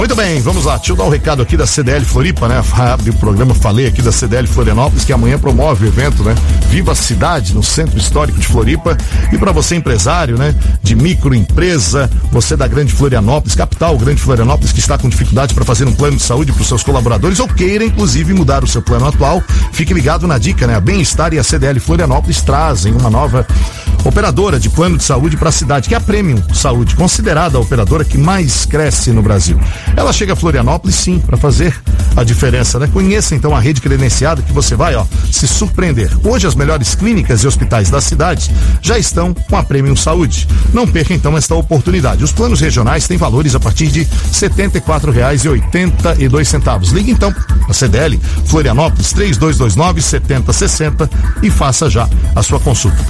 Muito bem, vamos lá, deixa eu dar um recado aqui da CDL Floripa, né? O programa falei aqui da CDL Florianópolis, que amanhã promove o evento, né? Viva a Cidade, no Centro Histórico de Floripa. E para você empresário, né? De microempresa, você da Grande Florianópolis, capital Grande Florianópolis, que está com dificuldade para fazer um plano de saúde para os seus colaboradores ou queira, inclusive, mudar o seu plano atual, fique ligado na dica, né? A Bem-Estar e a CDL Florianópolis trazem uma nova operadora de plano de saúde para a cidade, que é a Premium Saúde, considerada a operadora que mais cresce no Brasil. Ela chega a Florianópolis, sim, para fazer a diferença, né? Conheça então a rede credenciada que você vai, se surpreender. Hoje as melhores clínicas e hospitais da cidade já estão com a Premium Saúde. Não perca então esta oportunidade. Os planos regionais têm valores a partir de R$ 74,82. Ligue então a CDL Florianópolis 3229-7060 e faça já a sua consulta.